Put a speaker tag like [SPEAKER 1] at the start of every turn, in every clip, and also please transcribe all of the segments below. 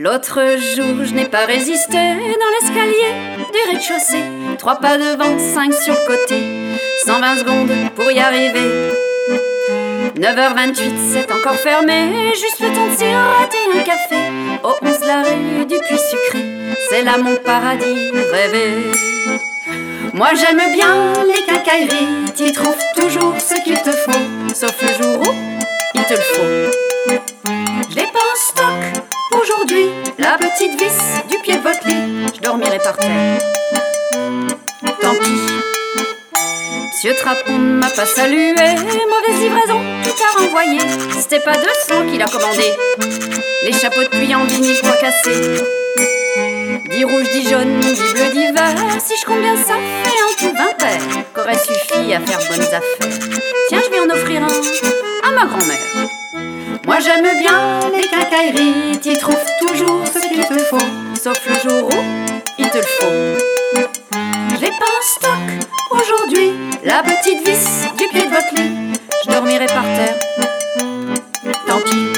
[SPEAKER 1] L'autre jour, je n'ai pas résisté dans l'escalier du rez-de-chaussée. 3 pas devant, 5 sur le côté, 120 secondes pour y arriver. 9h28, c'est encore fermé, juste le temps de siroter un café. Au 11 la rue du Puy-Sucré, c'est là mon paradis rêvé. Moi j'aime bien les quincailleries, t'y trouves toujours ce qu'il te faut, sauf le jour où il te le faut. Je l'ai pas en stock aujourd'hui, la petite vis du pied de votre lit, je dormirai par terre. Tant pis. Monsieur Trapon ne m'a pas salué, mauvaise livraison, tout a renvoyé. C'était pas 200 qu'il a commandé, les chapeaux de pluie en vinyle pas cassés. 10 rouges, 10 jaunes, 10 bleus, 10 verts. Si je compte bien ça fait en tout 20 paires qu'aurait suffi à faire bonnes affaires. Tiens, je vais en offrir un à ma grand-mère. Moi j'aime bien les quincailleries, t'y trouves toujours ce qu'il te faut, sauf le jour où il te le faut. Je l'ai pas en stock aujourd'hui, la petite vis du pied de votre lit, je dormirai par terre. Tant pis.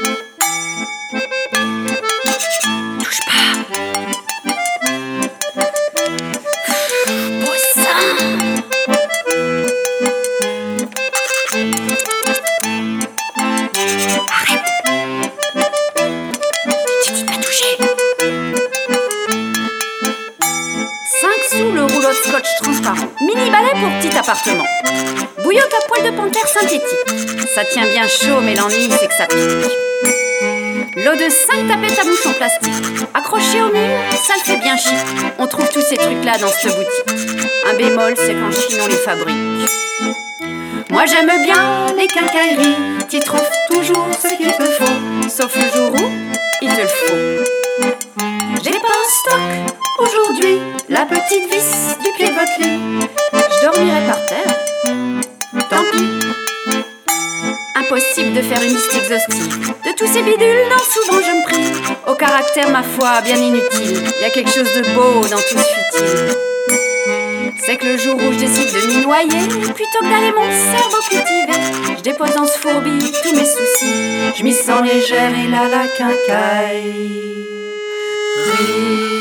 [SPEAKER 1] Touche pas. Le rouleau de scotch transparent, mini balai pour petit appartement, bouillotte à poil de panthère synthétique, ça tient bien chaud mais l'ennui c'est que ça pique. L'eau de 5 tapettes à bouchon plastique, accrochée au mur, ça le fait bien chic. On trouve tous ces trucs là dans cette boutique. Un bémol c'est qu'en Chine on les fabrique. Moi j'aime bien les quincailleries, t'y trouves toujours ce qu'il te faut, sauf le jour où il te le faut. J'ai pas en stock aujourd'hui la petite vis du pied de votre lit, je dormirai par terre. Tant pis. Impossible de faire une liste exhaustive de tous ces bidules dont souvent je me prive. Au caractère ma foi bien inutile, y a quelque chose de beau dans tout ce futile. C'est que le jour où je décide de m'y noyer, plutôt que d'aller mon cerveau cultiver, je dépose dans ce fourbi tous mes soucis, je m'y sens légère et là la quincaillerie.